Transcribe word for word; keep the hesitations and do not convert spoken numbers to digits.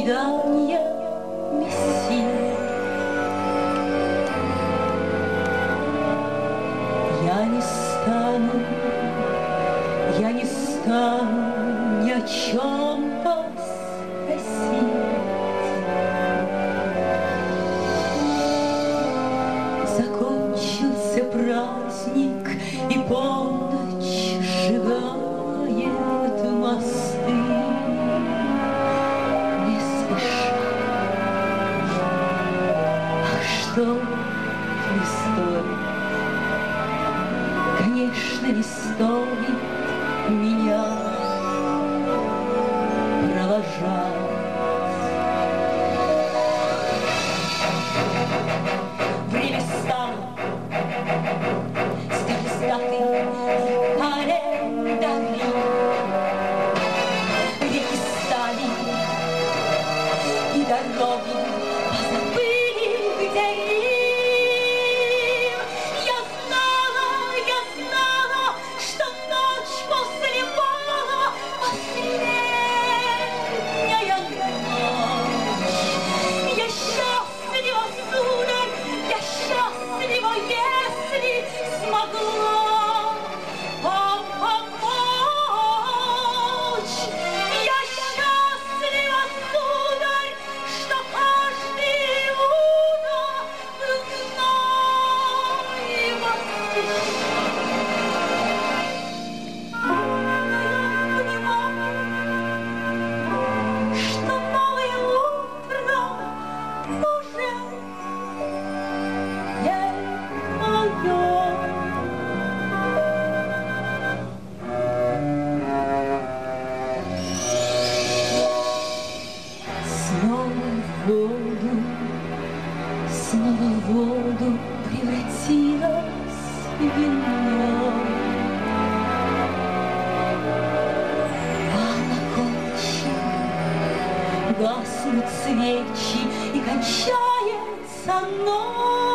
свидания мессир. Я не стану, я не стану ни о чем вас просить. Закончился праздник, и полночь сжигает мосты. Не спеша, ах, что не стоит, конечно, не стоит меня провожать. Время стало, стали статы календари, реки стали и дороги позабыли, где им. Я знала, я знала, что ночь после бала последняя ночь. Я счастлива, сударь, я счастлива, если смогла вам помочь. Я счастлива, сударь, что каждый утро мной восхищает. Я понимаю, что новое утро уже не мое. Снова в воду, снова в воду превратилось вино. А на кончине гаснут свечи, и кончается ночь.